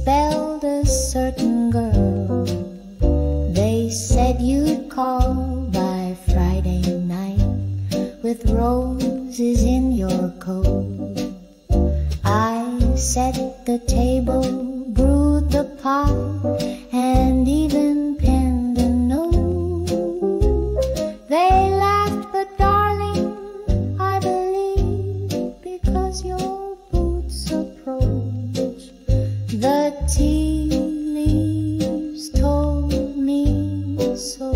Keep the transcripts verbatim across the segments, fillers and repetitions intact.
spelled a certain girl. They said you'd call by Friday night with roses in your coat. I set the table, brewed the pot, and even penned a note. They laughed, but darling, I believe, because your boots approach. The tea leaves told me so.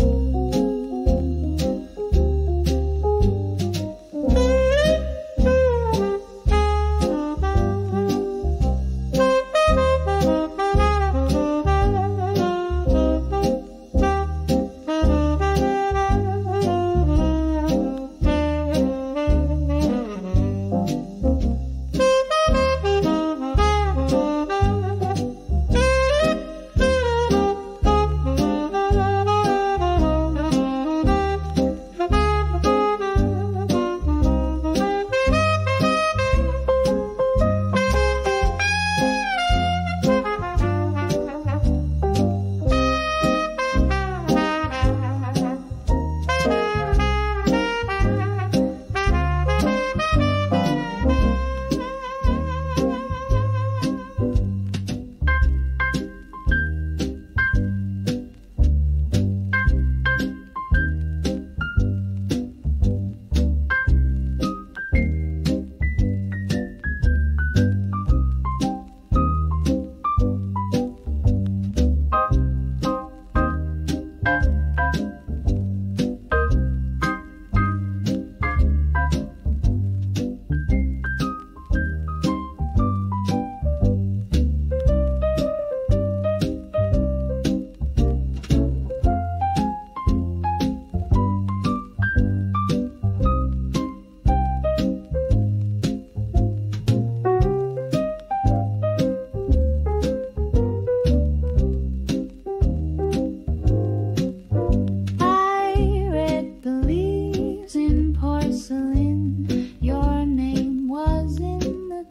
Your name was in the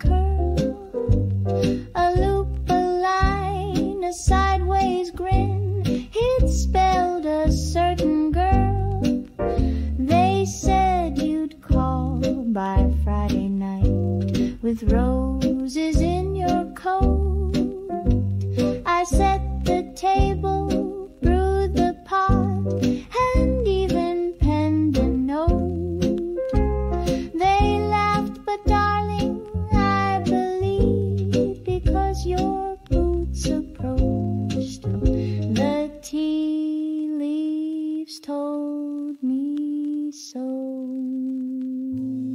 curl, a loop, a line, a sideways grin. It spelled a certain girl. They said you'd call by Friday night with roses in your coat. I set the table, brewed the pot, and even penned a note. They laughed, but darling, I believe, because you're